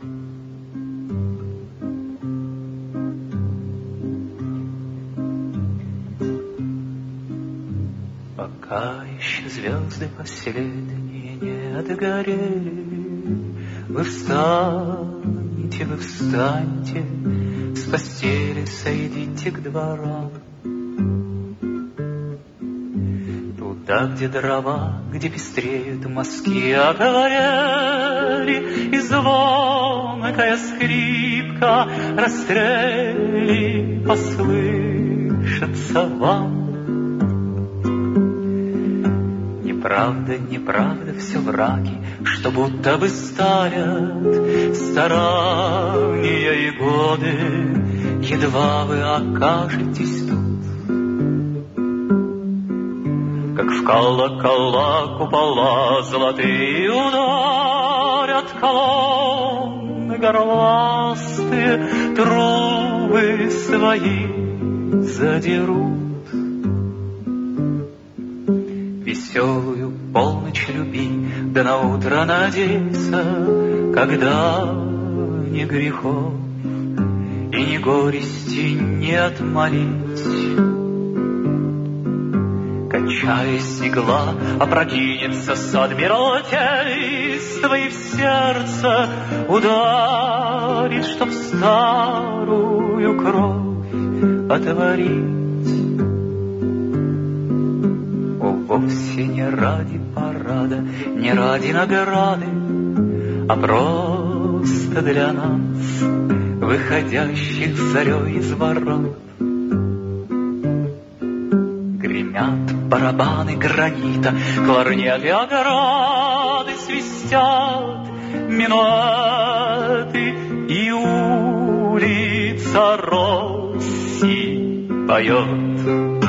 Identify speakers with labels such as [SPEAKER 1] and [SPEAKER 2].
[SPEAKER 1] Пока еще звезды последние не догорели, вы встаньте, с постели сойдите к дворам. Туда, где дрова, где пестреют мазки огорели, и звонкая скрипка расстрели послышится вам. Неправда, все враки, что будто бы старят старания и годы, едва вы окажетесь тут. Как в колокола купола золотые ударят колонны горластые, трубы свои задерут. Веселую полночь люби, да наутро надейся, когда ни грехов и ни горести не отмолить. Качаясь игла, опрокинется с адмиралтейства, и в сердце ударит, чтоб старую кровь отворить. Вовсе не ради парада, не ради награды, а просто для нас, выходящих зарей из ворот. Гремят барабаны гранита, кларнеты ограды, свистят минуэты, и улица Росси поет.